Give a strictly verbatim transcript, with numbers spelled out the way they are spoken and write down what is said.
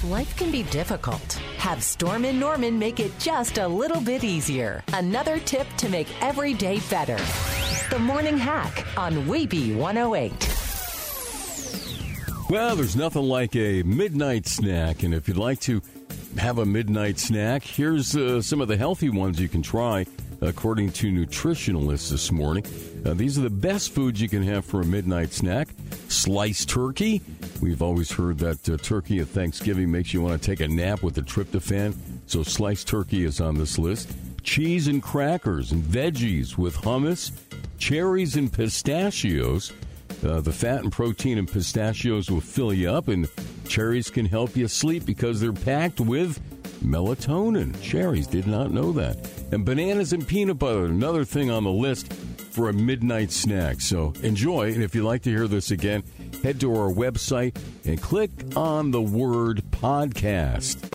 Life can be difficult. Have Storm and Norman make it just a little bit easier. Another tip to make every day better. The Morning Hack on Weeby one oh eight. Well, there's nothing like a midnight snack, and if you'd like to have a midnight snack, here's uh, some of the healthy ones you can try, according to nutritionalists this morning. Uh, these are the best foods you can have for a midnight snack. Sliced turkey. We've always heard that uh, turkey at Thanksgiving makes you want to take a nap with the tryptophan, so sliced turkey is on this list. Cheese and crackers and veggies with hummus. Cherries and pistachios. Uh, the fat and protein in pistachios will fill you up, and cherries can help you sleep because they're packed with melatonin. Cherries, did not know that. And bananas and peanut butter, another thing on the list for a midnight snack. So enjoy, and if you'd like to hear this again, head to our website and click on the word podcast.